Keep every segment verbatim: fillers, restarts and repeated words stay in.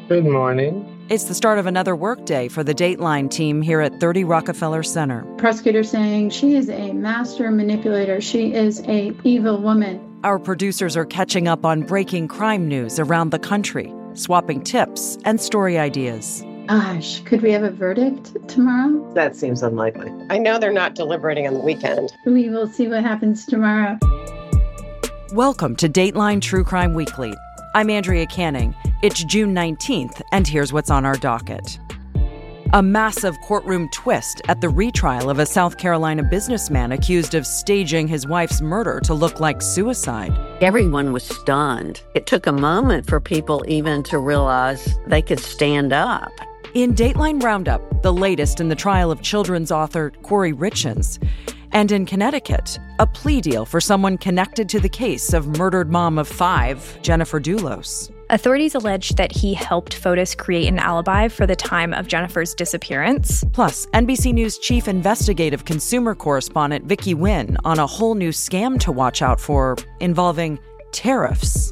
Good morning. It's the start of another workday for the Dateline team here at thirty Rockefeller Center. Prosecutor saying she is a master manipulator. She is a evil woman. Our producers are catching up on breaking crime news around the country, swapping tips and story ideas. Gosh, could we have a verdict tomorrow? That seems unlikely. I know they're not deliberating on the weekend. We will see what happens tomorrow. Welcome to Dateline True Crime Weekly. I'm Andrea Canning. It's June nineteenth, and here's what's on our docket. A massive courtroom twist at the retrial of a South Carolina businessman accused of staging his wife's murder to look like suicide. Everyone was stunned. It took a moment for people even to realize they could stand up. In Dateline Roundup, the latest in the trial of children's author Corey Richins. And in Connecticut, a plea deal for someone connected to the case of murdered mom of five, Jennifer Dulos. Authorities allege that he helped Fotis create an alibi for the time of Jennifer's disappearance. Plus, N B C News chief investigative consumer correspondent Vicky Nguyen on a whole new scam to watch out for involving tariffs.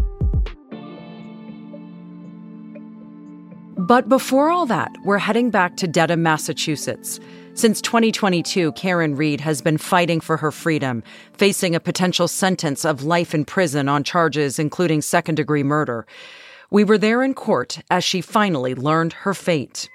But before all that, we're heading back to Dedham, Massachusetts. Since twenty twenty-two, Karen Read has been fighting for her freedom, facing a potential sentence of life in prison on charges including second-degree murder. We were there in court as she finally learned her fate.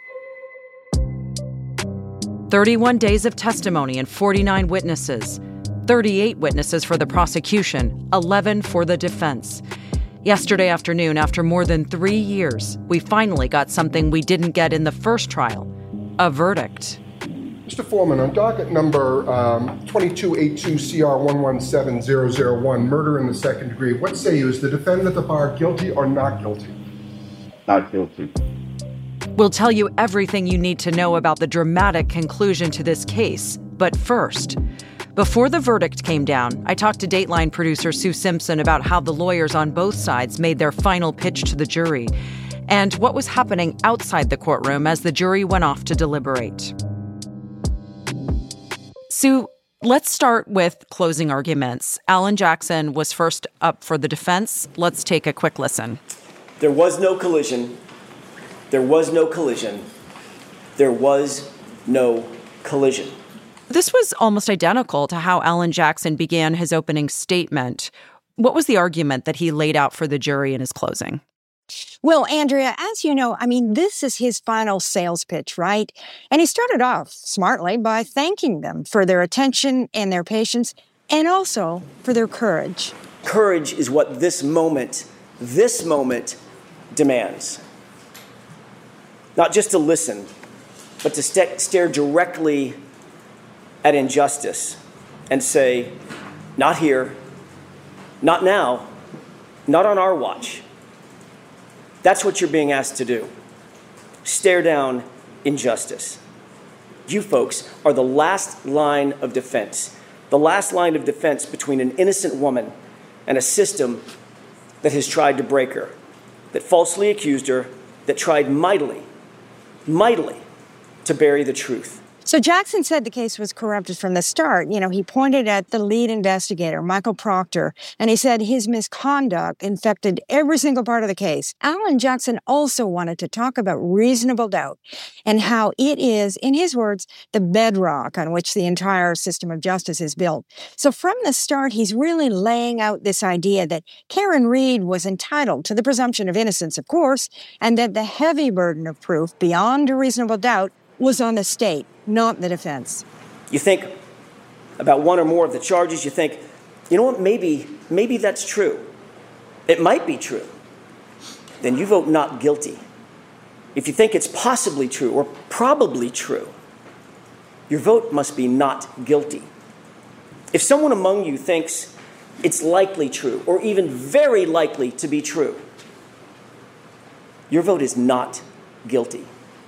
thirty-one days of testimony and forty-nine witnesses. thirty-eight witnesses for the prosecution, eleven for the defense. Yesterday afternoon, after more than three years, we finally got something we didn't get in the first trial, a verdict. Mister Foreman, on docket number um, twenty-two eighty-two C R one one seven zero zero one, murder in the second degree, what say you? Is the defendant at the bar guilty or not guilty? Not guilty. We'll tell you everything you need to know about the dramatic conclusion to this case. But first, before the verdict came down, I talked to Dateline producer Sue Simpson about how the lawyers on both sides made their final pitch to the jury and what was happening outside the courtroom as the jury went off to deliberate. Sue, let's start with closing arguments. Alan Jackson was first up for the defense. Let's take a quick listen. There was no collision. There was no collision. There was no collision. This was almost identical to how Alan Jackson began his opening statement. What was the argument that he laid out for the jury in his closing? Well, Andrea, as you know, I mean, this is his final sales pitch, right? And he started off smartly by thanking them for their attention and their patience, and also for their courage. Courage is what this moment, this moment demands. Not just to listen, but to st- stare directly at injustice and say, not here, not now, not on our watch. That's what you're being asked to do. Stare down injustice. You folks are the last line of defense. The last line of defense between an innocent woman and a system that has tried to break her, that falsely accused her, that tried mightily, mightily to bury the truth. So Jackson said the case was corrupted from the start. You know, he pointed at the lead investigator, Michael Proctor, and he said his misconduct infected every single part of the case. Alan Jackson also wanted to talk about reasonable doubt and how it is, in his words, the bedrock on which the entire system of justice is built. So from the start, he's really laying out this idea that Karen Read was entitled to the presumption of innocence, of course, and that the heavy burden of proof beyond a reasonable doubt was on the state, not the defense. You think about one or more of the charges, you think, you know what, maybe, maybe that's true. It might be true. Then you vote not guilty. If you think it's possibly true or probably true, your vote must be not guilty. If someone among you thinks it's likely true or even very likely to be true, your vote is not guilty.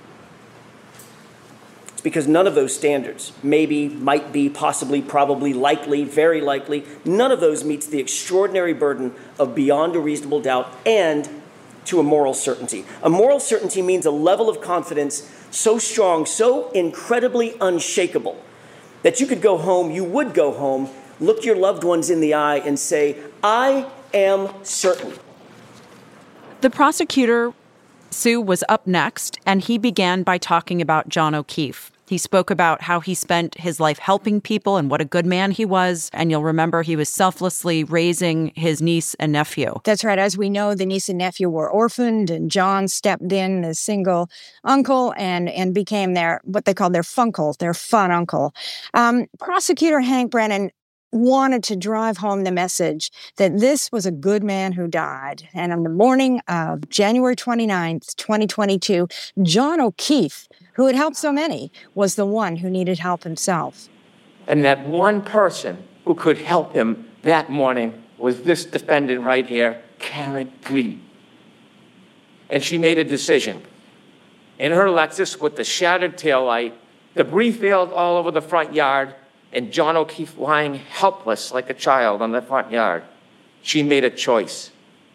Because none of those standards, maybe, might be, possibly, probably, likely, very likely, none of those meets the extraordinary burden of beyond a reasonable doubt and to a moral certainty. A moral certainty means a level of confidence so strong, so incredibly unshakable, that you could go home, you would go home, look your loved ones in the eye and say, I am certain. The prosecutor Sue was up next, and he began by talking about John O'Keefe. He spoke about how he spent his life helping people and what a good man he was. And you'll remember he was selflessly raising his niece and nephew. That's right. As we know, the niece and nephew were orphaned, and John stepped in as single uncle and, and became their, what they called their funkle, their fun uncle. Um, Prosecutor Hank Brennan wanted to drive home the message that this was a good man who died. And on the morning of January twenty-ninth, twenty twenty-two, John O'Keefe, who had helped so many, was the one who needed help himself. And that one person who could help him that morning was this defendant right here, Karen Reed. And she made a decision. In her Lexus with the shattered taillight, debris field all over the front yard, and John O'Keefe lying helpless like a child on the front yard, she made a choice.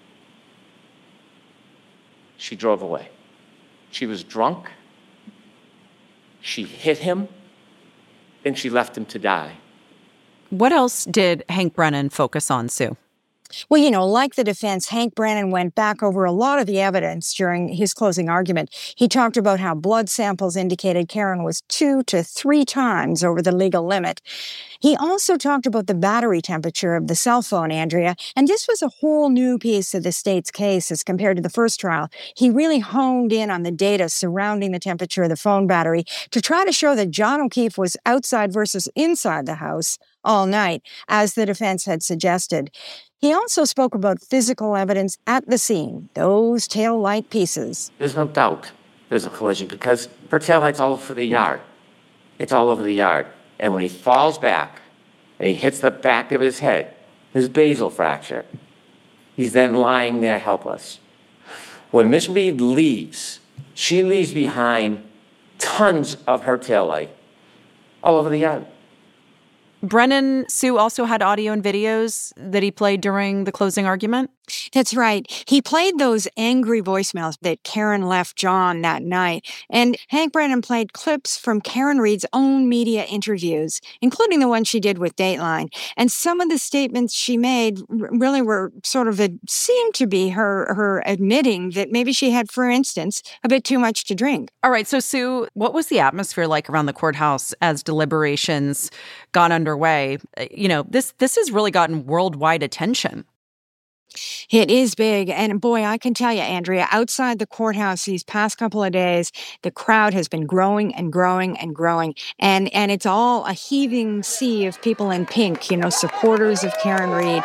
She drove away. She was drunk. She hit him, and she left him to die. What else did Hank Brennan focus on, Sue? Well, you know, like the defense, Hank Brennan went back over a lot of the evidence during his closing argument. He talked about how blood samples indicated Karen was two to three times over the legal limit. He also talked about the battery temperature of the cell phone, Andrea, and this was a whole new piece of the state's case as compared to the first trial. He really honed in on the data surrounding the temperature of the phone battery to try to show that John O'Keefe was outside versus inside the house all night, as the defense had suggested. He also spoke about physical evidence at the scene, those tail light pieces. There's no doubt there's a collision because her tail light's all over the yard. It's all over the yard. And when he falls back and he hits the back of his head, his basal fracture, he's then lying there helpless. When Miss Reed leaves, she leaves behind tons of her tail light all over the yard. Brennan, Sue, also had audio and videos that he played during the closing argument? That's right. He played those angry voicemails that Karen left John that night. And Hank Brennan played clips from Karen Reed's own media interviews, including the one she did with Dateline. And some of the statements she made really were sort of, a, seemed to be her, her admitting that maybe she had, for instance, a bit too much to drink. All right. So, Sue, what was the atmosphere like around the courthouse as deliberations got underway? You know, this this has really gotten worldwide attention. It is big. And boy, I can tell you, Andrea, outside the courthouse these past couple of days, the crowd has been growing and growing and growing. And, and it's all a heaving sea of people in pink, you know, supporters of Karen Reed.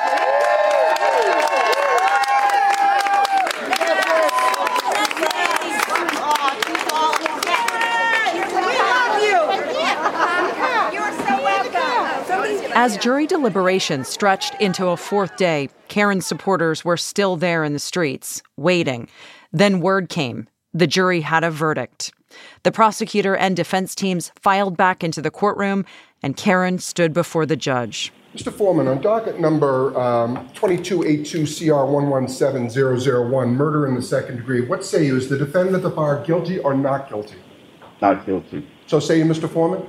As jury deliberations stretched into a fourth day, Karen's supporters were still there in the streets, waiting. Then word came. The jury had a verdict. The prosecutor and defense teams filed back into the courtroom, and Karen stood before the judge. Mister Foreman, on docket number um, twenty-two eighty-two C R one one seven zero zero one, murder in the second degree, what say you? Is the defendant at the bar guilty or not guilty? Not guilty. So say you, Mister Foreman?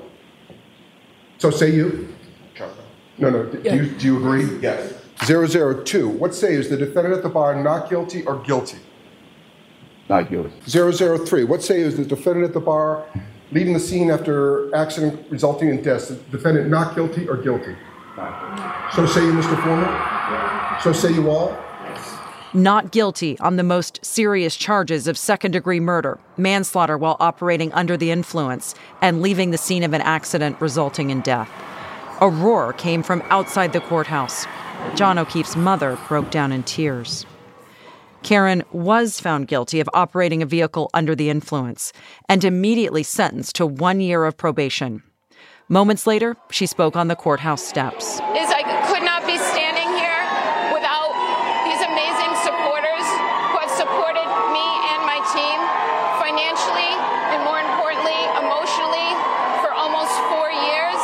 So say you? No, no. Do, yeah. you, do you agree? Yes. zero zero two. What say is the defendant at the bar not guilty or guilty? Not guilty. zero zero three. What say is the defendant at the bar leaving the scene after accident resulting in death? The defendant not guilty or guilty? Not guilty. So say you, Mister Foreman? Yeah. So say you all? Yes. Not guilty on the most serious charges of second-degree murder, manslaughter while operating under the influence, and leaving the scene of an accident resulting in death. A roar came from outside the courthouse. John O'Keefe's mother broke down in tears. Karen was found guilty of operating a vehicle under the influence and immediately sentenced to one year of probation. Moments later, she spoke on the courthouse steps. Is I could not be standing here without these amazing supporters who have supported me and my team financially and, more importantly, emotionally for almost four years.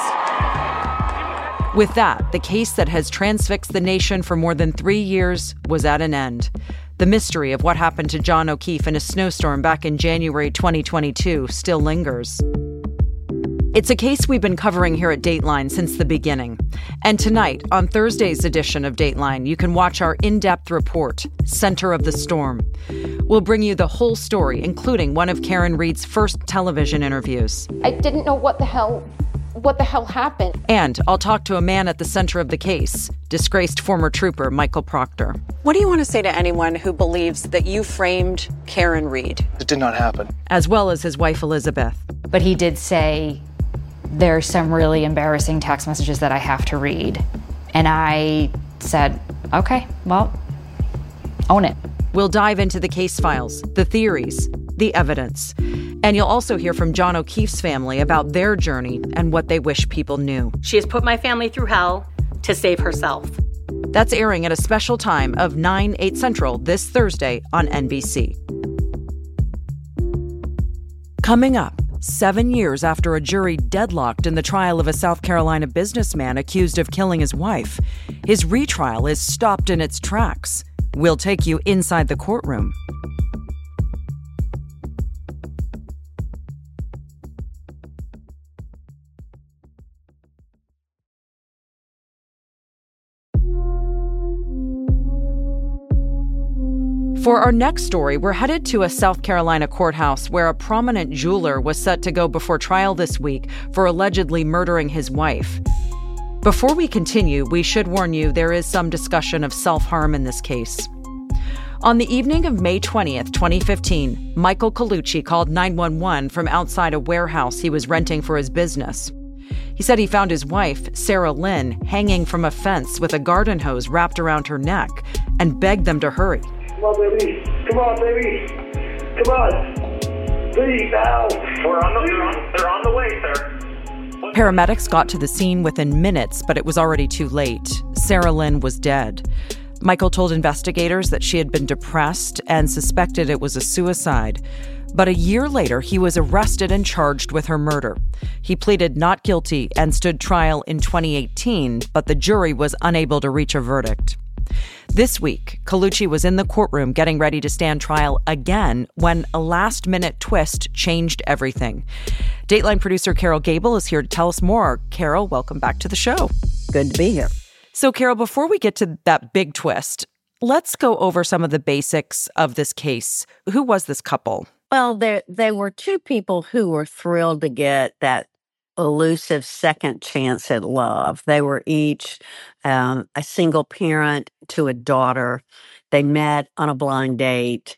With that, the case that has transfixed the nation for more than three years was at an end. The mystery of what happened to John O'Keefe in a snowstorm back in January twenty twenty-two still lingers. It's a case we've been covering here at Dateline since the beginning. And tonight, on Thursday's edition of Dateline, you can watch our in-depth report, Center of the Storm. We'll bring you the whole story, including one of Karen Read's first television interviews. I didn't know what the hell, what the hell happened. And I'll talk to a man at the center of the case, disgraced former trooper Michael Proctor. What do you want to say to anyone who believes that you framed Karen Read? It did not happen. As well as his wife, Elizabeth. But he did say, there's some really embarrassing text messages that I have to read. And I said, okay, well, own it. We'll dive into the case files, the theories, the evidence. And you'll also hear from John O'Keefe's family about their journey and what they wish people knew. She has put my family through hell to save herself. That's airing at a special time of nine, eight Central this Thursday on N B C. Coming up, seven years after a jury deadlocked in the trial of a South Carolina businessman accused of killing his wife, his retrial is stopped in its tracks. We'll take you inside the courtroom. For our next story, we're headed to a South Carolina courthouse where a prominent jeweler was set to go before trial this week for allegedly murdering his wife. Before we continue, we should warn you there is some discussion of self-harm in this case. On the evening of May twentieth, twenty fifteen, Michael Colucci called nine one one from outside a warehouse he was renting for his business. He said he found his wife, Sarah Lynn, hanging from a fence with a garden hose wrapped around her neck and begged them to hurry. Come on, baby. Come on, baby. Come on. Please, now. We're on the, they're, on, they're on the way, sir. Paramedics got to the scene within minutes, but it was already too late. Sarah Lynn was dead. Michael told investigators that she had been depressed and suspected it was a suicide. But a year later, he was arrested and charged with her murder. He pleaded not guilty and stood trial in twenty eighteen, but the jury was unable to reach a verdict. This week, Colucci was in the courtroom getting ready to stand trial again when a last-minute twist changed everything. Dateline producer Carol Gable is here to tell us more. Carol, welcome back to the show. Good to be here. So, Carol, before we get to that big twist, let's go over some of the basics of this case. Who was this couple? Well, there there were two people who were thrilled to get that elusive second chance at love. They were each um, a single parent to a daughter. They met on a blind date.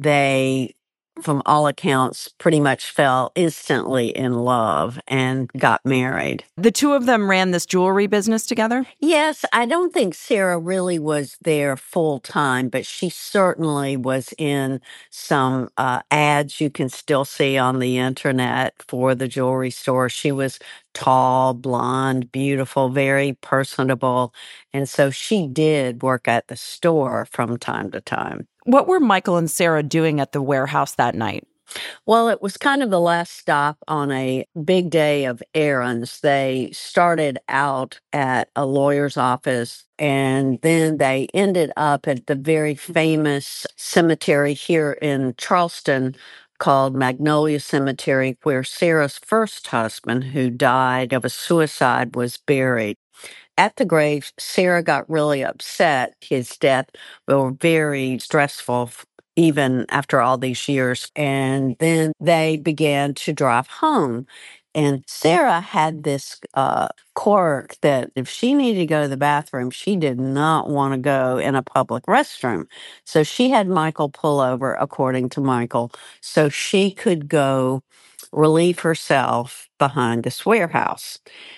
They, from all accounts, pretty much fell instantly in love and got married. The two of them ran this jewelry business together? Yes, I don't think Sarah really was there full time, but she certainly was in some uh, ads you can still see on the internet for the jewelry store. She was tall, blonde, beautiful, very personable. And so she did work at the store from time to time. What were Michael and Sarah doing at the warehouse that night? Well, it was kind of the last stop on a big day of errands. They started out at a lawyer's office, and then they ended up at the very famous cemetery here in Charleston called Magnolia Cemetery, where Sarah's first husband, who died of a suicide, was buried. At the grave, Sarah got really upset. His death was very stressful, even after all these years. And then they began to drive home. And Sarah had this uh, quirk that if she needed to go to the bathroom, she did not want to go in a public restroom. So she had Michael pull over, according to Michael, so she could go relieve herself behind this warehouse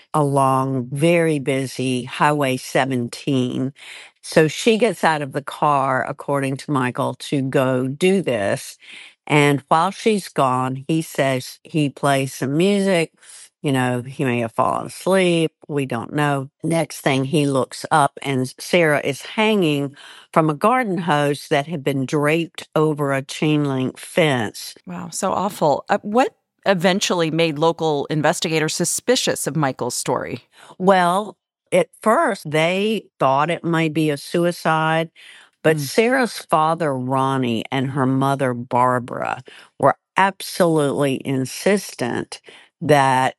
along very busy Highway seventeen. So she gets out of the car, according to Michael, to go do this. And while she's gone, he says he plays some music. You know, he may have fallen asleep. We don't know. Next thing, he looks up and Sarah is hanging from a garden hose that had been draped over a chain link fence. Wow, so awful. Uh, what eventually made local investigators suspicious of Michael's story? Well, at first, they thought it might be a suicide. But mm. Sarah's father, Ronnie, and her mother, Barbara, were absolutely insistent that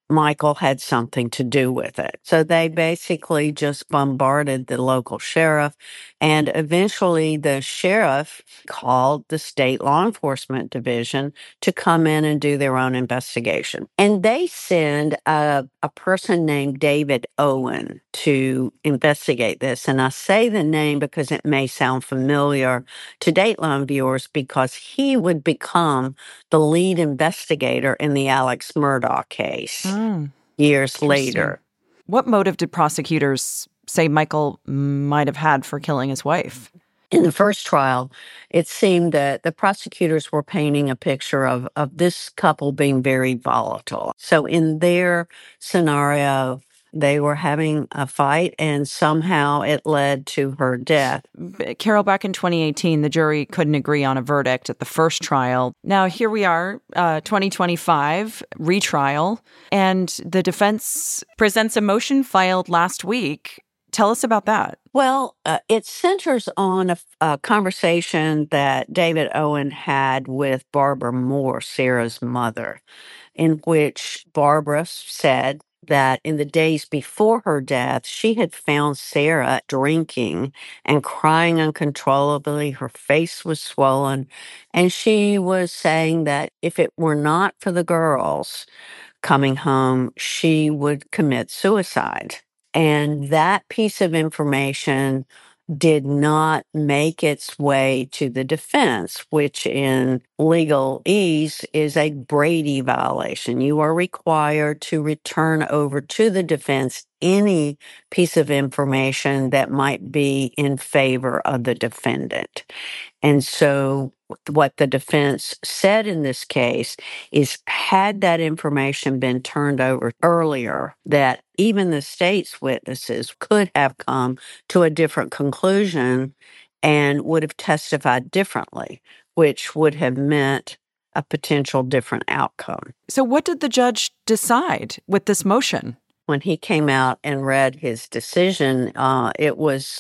Michael had something to do with it. So they basically just bombarded the local sheriff, and eventually the sheriff called the state law enforcement division to come in and do their own investigation. And they send a, a person named David Owen to investigate this. And I say the name because it may sound familiar to Dateline viewers, because he would become the lead investigator in the Alex Murdaugh case mm, years later. What motive did prosecutors say Michael might have had for killing his wife? In the first trial, it seemed that the prosecutors were painting a picture of, of this couple being very volatile. So in their scenario, they were having a fight, and somehow it led to her death. Carol, back in twenty eighteen, the jury couldn't agree on a verdict at the first trial. Now, here we are, uh, twenty twenty-five, retrial, and the defense presents a motion filed last week. Tell us about that. Well, uh, it centers on a, a conversation that David Owen had with Barbara Moore, Sarah's mother, in which Barbara said that in the days before her death, she had found Sarah drinking and crying uncontrollably. Her face was swollen. And she was saying that if it were not for the girls coming home, she would commit suicide. And that piece of information did not make its way to the defense, which in legalese is a Brady violation. You are required to return over to the defense any piece of information that might be in favor of the defendant. And so what the defense said in this case is, had that information been turned over earlier, that even the state's witnesses could have come to a different conclusion and would have testified differently, which would have meant a potential different outcome. So what did the judge decide with this motion? When he came out and read his decision, uh, it was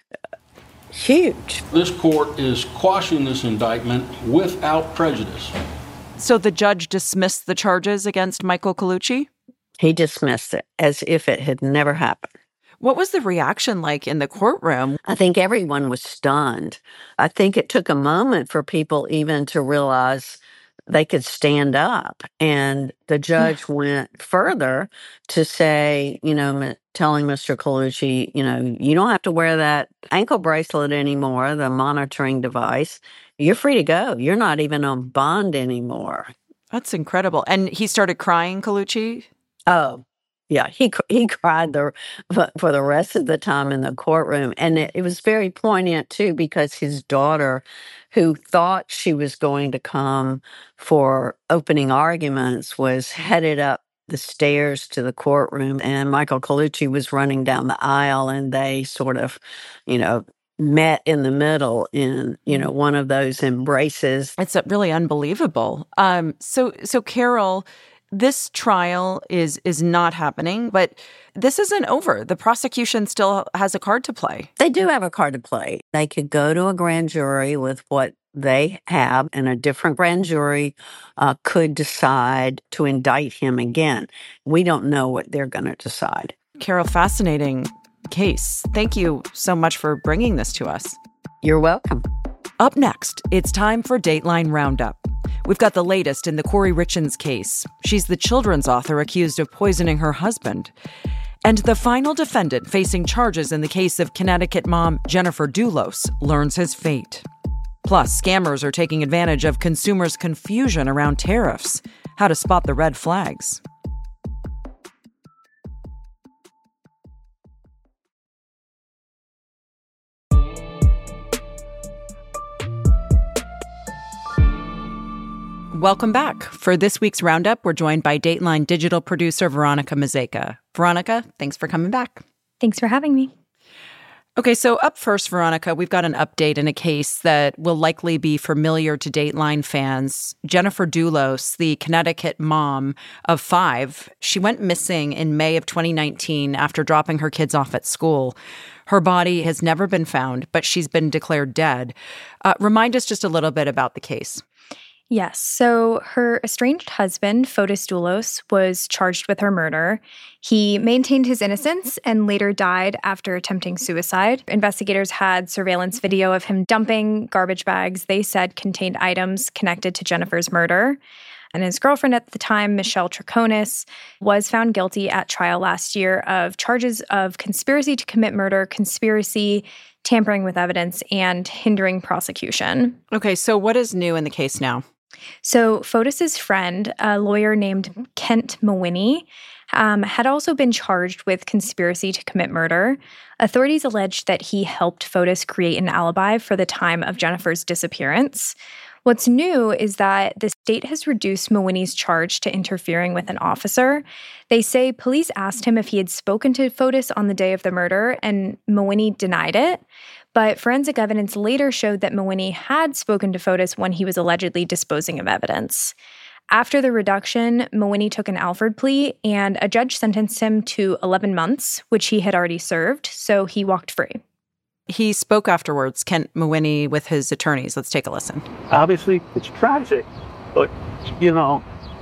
huge. This court is quashing this indictment without prejudice. So the judge dismissed the charges against Michael Colucci? He dismissed it as if it had never happened. What was the reaction like in the courtroom? I think everyone was stunned. I think it took a moment for people even to realize they could stand up. And the judge went further to say, you know, telling Mister Colucci, you know, you don't have to wear that ankle bracelet anymore, the monitoring device. You're free to go. You're not even on bond anymore. That's incredible. And he started crying, Colucci? Oh, yeah. He he cried the, for the rest of the time in the courtroom. And it, it was very poignant, too, because his daughter, who thought she was going to come for opening arguments, was headed up the stairs to the courtroom, and Michael Colucci was running down the aisle, and they sort of, you know, met in the middle in, you know, one of those embraces. It's really unbelievable. Um, so, so Carol, this trial is is not happening, but this isn't over. The prosecution still has a card to play. They do have a card to play. They could go to a grand jury with what they have, and a different grand jury uh, could decide to indict him again. We don't know what they're going to decide. Carol, fascinating case. Thank you so much for bringing this to us. You're welcome. Up next, it's time for Dateline Roundup. We've got the latest in the Corey Richins case. She's the children's author accused of poisoning her husband. And the final defendant facing charges in the case of Connecticut mom Jennifer Dulos learns his fate. Plus, scammers are taking advantage of consumers' confusion around tariffs. How to spot the red flags. Welcome back. For this week's Roundup, we're joined by Dateline digital producer Veronica Mazeka. Veronica, thanks for coming back. Thanks for having me. Okay, so up first, Veronica, we've got an update in a case that will likely be familiar to Dateline fans. Jennifer Dulos, the Connecticut mom of five, she went missing in May of twenty nineteen after dropping her kids off at school. Her body has never been found, but she's been declared dead. Uh, remind us just a little bit about the case. Yes. So her estranged husband, Fotis Doulos, was charged with her murder. He maintained his innocence and later died after attempting suicide. Investigators had surveillance video of him dumping garbage bags they said contained items connected to Jennifer's murder. And his girlfriend at the time, Michelle Troconis, was found guilty at trial last year of charges of conspiracy to commit murder, conspiracy, tampering with evidence, and hindering prosecution. Okay, so what is new in the case now? So Fotis's friend, a lawyer named Kent Mawhinney, um, had also been charged with conspiracy to commit murder. Authorities alleged that he helped Fotis create an alibi for the time of Jennifer's disappearance. What's new is that the state has reduced Mawhinney's charge to interfering with an officer. They say police asked him if he had spoken to Fotis on the day of the murder, and Mawhinney denied it. But forensic evidence later showed that Mawhinney had spoken to Fotis when he was allegedly disposing of evidence. After the reduction, Mawhinney took an Alford plea, and a judge sentenced him to eleven months, which he had already served, so he walked free. He spoke afterwards, Kent Mawhinney, with his attorneys. Let's take a listen. Obviously, it's tragic, but, you know,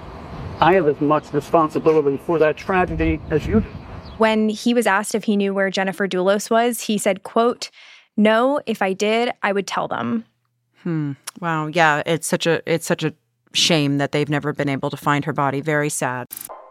I have as much responsibility for that tragedy as you do. When he was asked if he knew where Jennifer Doulos was, he said, quote, "No, if I did, I would tell them." Hmm. Wow. Yeah, it's such a it's such a shame that they've never been able to find her body. Very sad.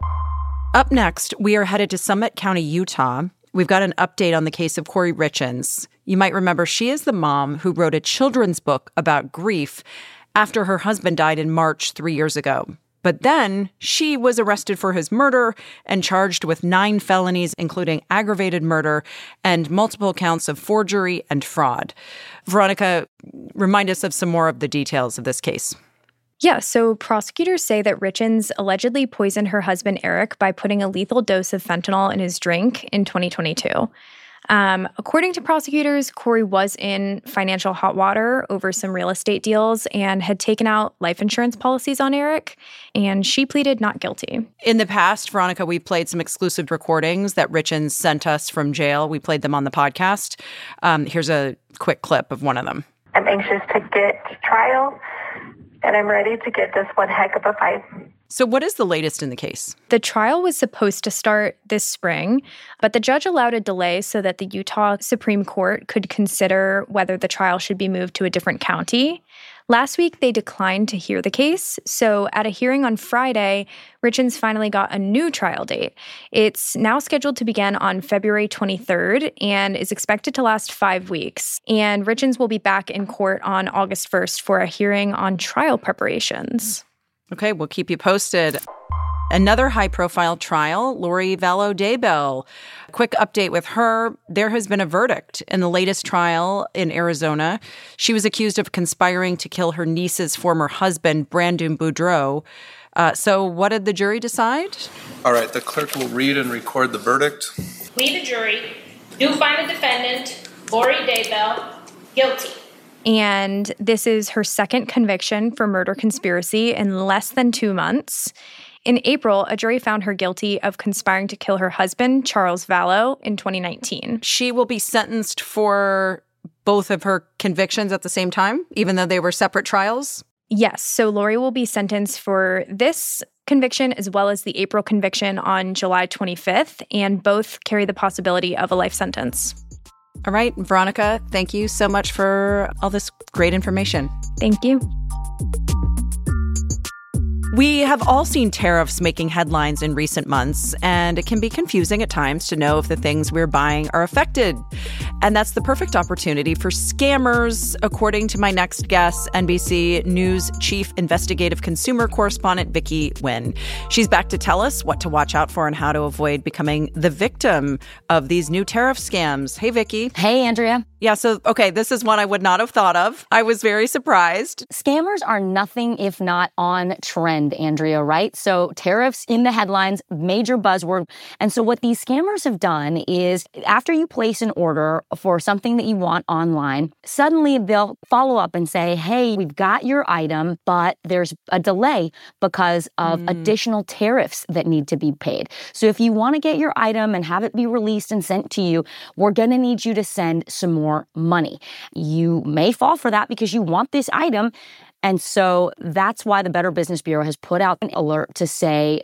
Up next, we are headed to Summit County, Utah. We've got an update on the case of Kouri Richins. You might remember she is the mom who wrote a children's book about grief after her husband died in March three years ago. But then she was arrested for his murder and charged with nine felonies, including aggravated murder and multiple counts of forgery and fraud. Veronica, remind us of some more of the details of this case. Yeah, so prosecutors say that Richins allegedly poisoned her husband, Eric, by putting a lethal dose of fentanyl in his drink in twenty twenty-two. Um, according to prosecutors, Kouri was in financial hot water over some real estate deals and had taken out life insurance policies on Eric, and she pleaded not guilty. In the past, Veronica, we've played some exclusive recordings that Richins sent us from jail. We played them on the podcast. Um, here's a quick clip of one of them. I'm anxious to get to trial, and I'm ready to get this one heck of a fight. So what is the latest in the case? The trial was supposed to start this spring, but the judge allowed a delay so that the Utah Supreme Court could consider whether the trial should be moved to a different county. Last week, they declined to hear the case, so at a hearing on Friday, Richins finally got a new trial date. It's now scheduled to begin on February twenty-third and is expected to last five weeks. And Richins will be back in court on August first for a hearing on trial preparations. Okay, we'll keep you posted. Another high-profile trial, Lori Vallow Daybell. Quick update with her. There has been a verdict in the latest trial in Arizona. She was accused of conspiring to kill her niece's former husband, Brandon Boudreaux. Uh, so what did the jury decide? All right, the clerk will read and record the verdict. We, the jury, do find the defendant, Lori Daybell, guilty. And this is her second conviction for murder conspiracy in less than two months. In April, a jury found her guilty of conspiring to kill her husband, Charles Vallow, in twenty nineteen. She will be sentenced for both of her convictions at the same time, even though they were separate trials? Yes. So Lori will be sentenced for this conviction as well as the April conviction on July twenty-fifth, and both carry the possibility of a life sentence. All right, Veronica, thank you so much for all this great information. Thank you. We have all seen tariffs making headlines in recent months, and it can be confusing at times to know if the things we're buying are affected. And that's the perfect opportunity for scammers, according to my next guest, N B C News Chief Investigative Consumer Correspondent Vicky Nguyen. She's back to tell us what to watch out for and how to avoid becoming the victim of these new tariff scams. Hey, Vicky. Hey, Andrea. Yeah, so, okay, this is one I would not have thought of. I was very surprised. Scammers are nothing if not on trend, Andrea, right? So tariffs in the headlines, major buzzword. And so what these scammers have done is after you place an order for something that you want online, suddenly they'll follow up and say, hey, we've got your item, but there's a delay because of mm. additional tariffs that need to be paid. So if you want to get your item and have it be released and sent to you, we're going to need you to send some more money. You may fall for that because you want this item. And so that's why the Better Business Bureau has put out an alert to say,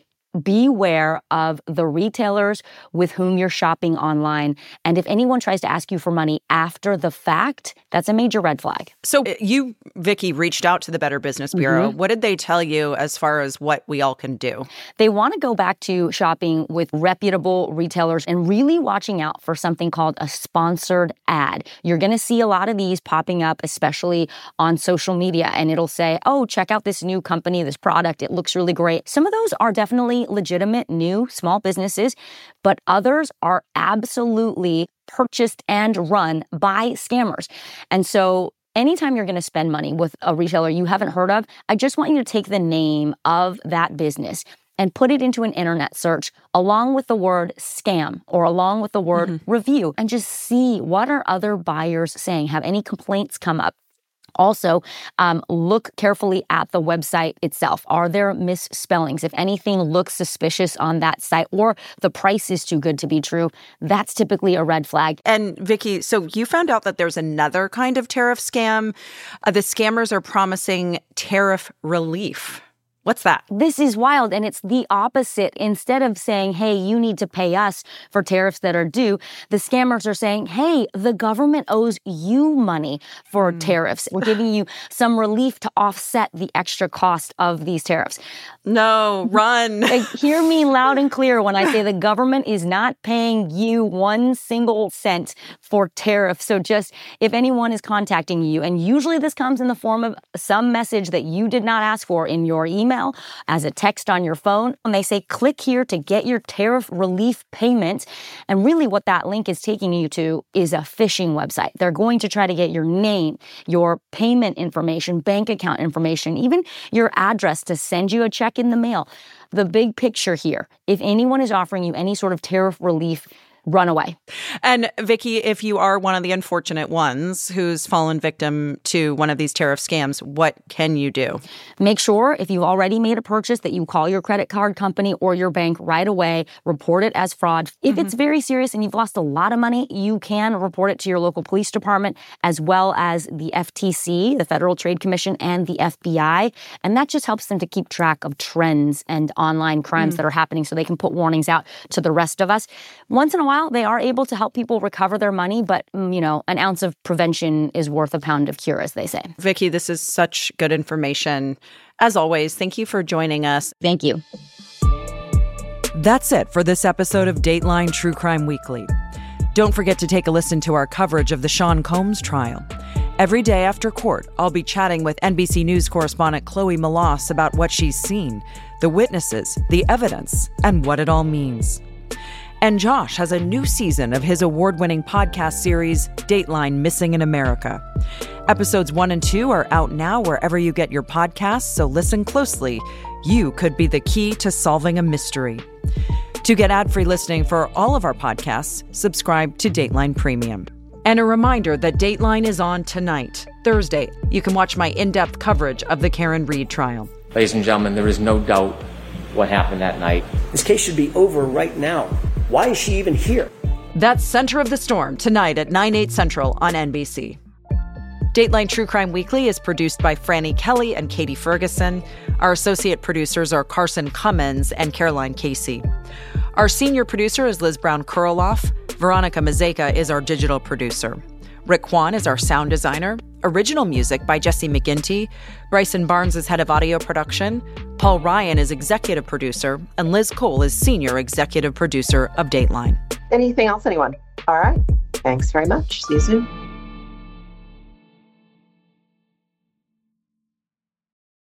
beware of the retailers with whom you're shopping online. And if anyone tries to ask you for money after the fact, that's a major red flag. So you, Vicki, reached out to the Better Business Bureau. Mm-hmm. What did they tell you as far as what we all can do? They want to go back to shopping with reputable retailers and really watching out for something called a sponsored ad. You're going to see a lot of these popping up, especially on social media, and it'll say, oh, check out this new company, this product. It looks really great. Some of those are definitely legitimate new small businesses, but others are absolutely purchased and run by scammers. And so anytime you're going to spend money with a retailer you haven't heard of, I just want you to take the name of that business and put it into an internet search along with the word scam or along with the word mm-hmm. review, and just see what are other buyers saying. Have any complaints come up? Also, um, look carefully at the website itself. Are there misspellings? If anything looks suspicious on that site or the price is too good to be true, that's typically a red flag. And Vicki, so you found out that there's another kind of tariff scam. Uh, the scammers are promising tariff relief. What's that? This is wild, and it's the opposite. Instead of saying, hey, you need to pay us for tariffs that are due, the scammers are saying, hey, the government owes you money for mm. tariffs. We're giving you some relief to offset the extra cost of these tariffs. No, run. Like, hear me loud and clear when I say the government is not paying you one single cent for tariffs. So just if anyone is contacting you, and usually this comes in the form of some message that you did not ask for in your email, as a text on your phone, and they say, click here to get your tariff relief payment. And really what that link is taking you to is a phishing website. They're going to try to get your name, your payment information, bank account information, even your address to send you a check in the mail. The big picture here, if anyone is offering you any sort of tariff relief, run away. And Vicki, if you are one of the unfortunate ones who's fallen victim to one of these tariff scams, what can you do? Make sure if you've already made a purchase that you call your credit card company or your bank right away, report it as fraud. If mm-hmm. it's very serious and you've lost a lot of money, you can report it to your local police department as well as the F T C, the Federal Trade Commission, and the F B I. And that just helps them to keep track of trends and online crimes mm. that are happening so they can put warnings out to the rest of us. Once in a while, they are able to help people recover their money, but, you know, an ounce of prevention is worth a pound of cure, as they say. Vicki, this is such good information. As always, thank you for joining us. Thank you. That's it for this episode of Dateline True Crime Weekly. Don't forget to take a listen to our coverage of the Sean Combs trial. Every day after court, I'll be chatting with N B C News correspondent Chloe Melas about what she's seen, the witnesses, the evidence, and what it all means. And Josh has a new season of his award-winning podcast series, Dateline Missing in America. Episodes one and two are out now wherever you get your podcasts, so listen closely. You could be the key to solving a mystery. To get ad-free listening for all of our podcasts, subscribe to Dateline Premium. And a reminder that Dateline is on tonight, Thursday. You can watch my in-depth coverage of the Karen Read trial. Ladies and gentlemen, there is no doubt what happened that night. This case should be over right now. Why is she even here? That's Center of the Storm, tonight at nine, eight Central on N B C. Dateline True Crime Weekly is produced by Franny Kelly and Katie Ferguson. Our associate producers are Carson Cummins and Caroline Casey. Our senior producer is Liz Brown-Kurloff. Veronica Mazeka is our digital producer. Rick Kwan is our sound designer. Original music by Jesse McGinty. Bryson Barnes is head of audio production. Paul Ryan is executive producer. And Liz Cole is senior executive producer of Dateline. Anything else, anyone? All right. Thanks very much. See you soon.